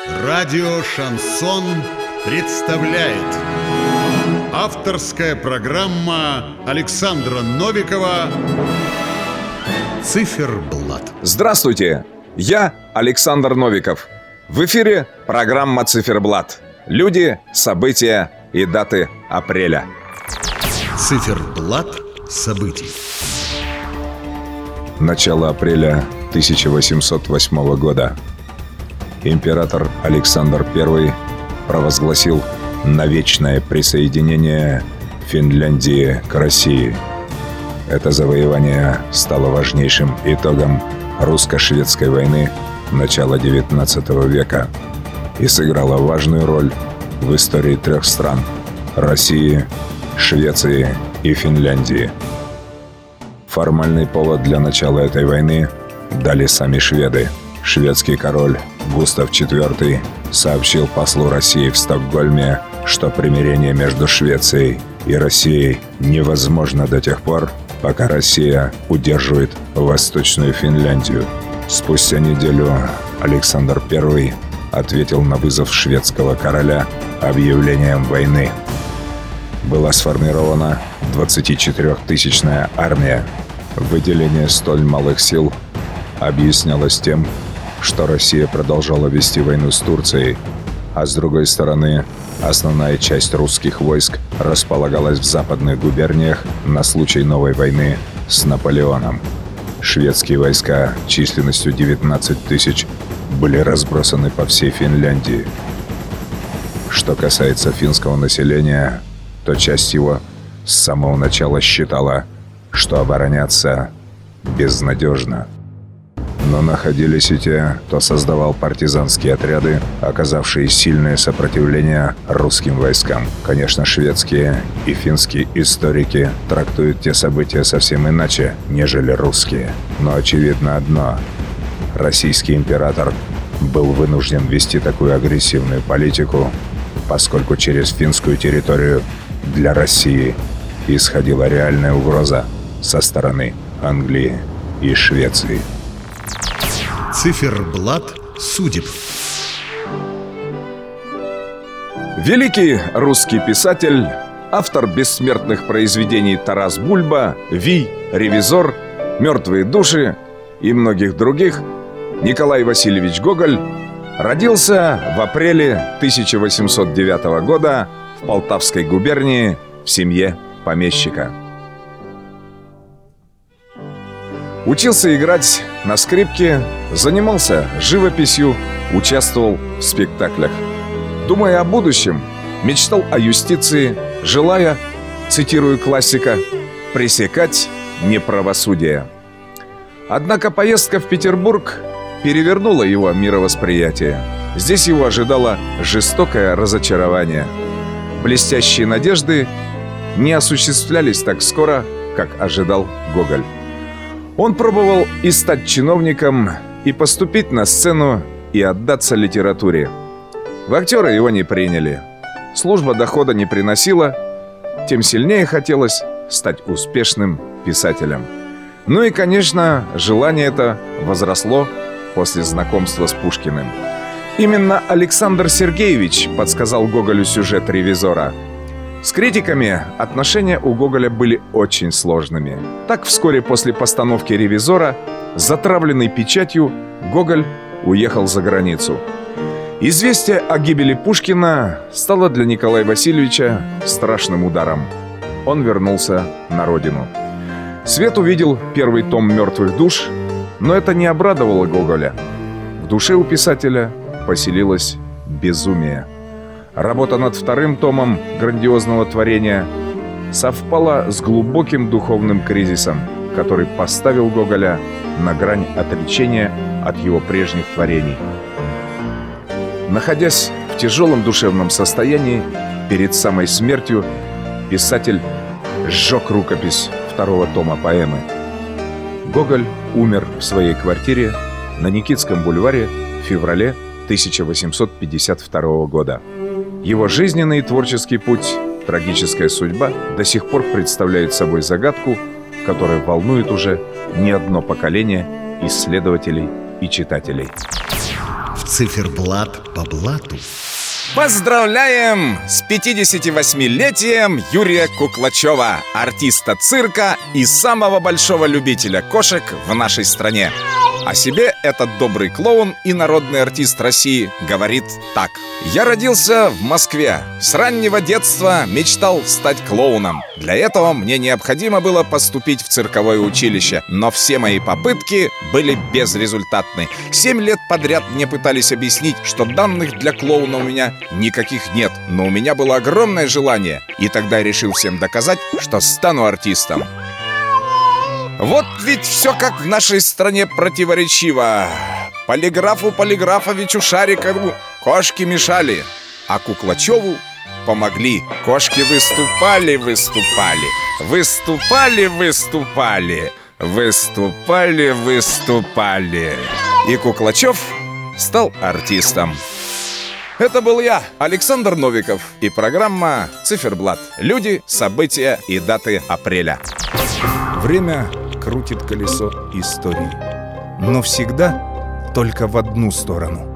Радио «Шансон» представляет авторская программа Александра Новикова «Циферблат». Здравствуйте, я Александр Новиков. В эфире программа «Циферблат». Люди, события и даты апреля. Циферблат событий. Начало апреля 1808 года. Император Александр I провозгласил навечное присоединение Финляндии к России. Это завоевание стало важнейшим итогом русско-шведской войны начала XIX века и сыграло важную роль в истории трех стран – России, Швеции и Финляндии. Формальный повод для начала этой войны дали сами шведы. Шведский король Густав IV сообщил послу России в Стокгольме, что примирение между Швецией и Россией невозможно до тех пор, пока Россия удерживает Восточную Финляндию. Спустя неделю Александр I ответил на вызов шведского короля объявлением войны. Была сформирована 24-тысячная армия. Выделение столь малых сил объяснялось тем, что Россия продолжала вести войну с Турцией, а с другой стороны, основная часть русских войск располагалась в западных губерниях на случай новой войны с Наполеоном. Шведские войска численностью 19 тысяч были разбросаны по всей Финляндии. Что касается финского населения, то часть его с самого начала считала, что обороняться безнадежно. Но находились и те, кто создавал партизанские отряды, оказавшие сильное сопротивление русским войскам. Конечно, шведские и финские историки трактуют те события совсем иначе, нежели русские. Но очевидно одно – российский император был вынужден вести такую агрессивную политику, поскольку через финскую территорию для России исходила реальная угроза со стороны Англии и Швеции. Циферблат судеб. Великий русский писатель, автор бессмертных произведений Тарас Бульба, Вий, Ревизор, Мертвые души и многих других, Николай Васильевич Гоголь родился в апреле 1809 года в Полтавской губернии в семье помещика. Учился играть на скрипке, занимался живописью, участвовал в спектаклях. Думая о будущем, мечтал о юстиции, желая, цитирую классика, «пресекать неправосудие». Однако поездка в Петербург перевернула его мировосприятие. Здесь его ожидало жестокое разочарование. Блестящие надежды не осуществлялись так скоро, как ожидал Гоголь. Он пробовал и стать чиновником, и поступить на сцену, и отдаться литературе. В актеры его не приняли. Служба дохода не приносила, тем сильнее хотелось стать успешным писателем. Ну и, конечно, желание это возросло после знакомства с Пушкиным. Именно Александр Сергеевич подсказал Гоголю сюжет «Ревизора». С критиками отношения у Гоголя были очень сложными. Так, вскоре после постановки «Ревизора», затравленный печатью, Гоголь уехал за границу. Известие о гибели Пушкина стало для Николая Васильевича страшным ударом. Он вернулся на родину. Свет увидел первый том «Мертвых душ», но это не обрадовало Гоголя. В душе у писателя поселилось безумие. Работа над вторым томом грандиозного творения совпала с глубоким духовным кризисом, который поставил Гоголя на грань отречения от его прежних творений. Находясь в тяжелом душевном состоянии, перед самой смертью писатель сжег рукопись второго тома поэмы. Гоголь умер в своей квартире на Никитском бульваре в феврале 1852 года. Его жизненный и творческий путь, трагическая судьба до сих пор представляют собой загадку, которая волнует уже не одно поколение исследователей и читателей. в циферблат по блату. Поздравляем с 58-летием Юрия Куклачева, артиста цирка и самого большого любителя кошек в нашей стране. О себе этот добрый клоун и народный артист России говорит так: «Я родился в Москве. С раннего детства мечтал стать клоуном. Для этого мне необходимо было поступить в цирковое училище, но все мои попытки были безрезультатны. 7 лет подряд мне пытались объяснить, что данных для клоуна у меня никаких нет, но у меня было огромное желание, и тогда я решил всем доказать, что стану артистом». Вот ведь все как в нашей стране противоречиво. Полиграфу Полиграфовичу Шарикову кошки мешали, а Куклачеву помогли. Кошки выступали. И Куклачев стал артистом. Это был я, Александр Новиков, и программа «Циферблат». Люди, события и даты апреля. Время крутит колесо истории, но всегда только в одну сторону.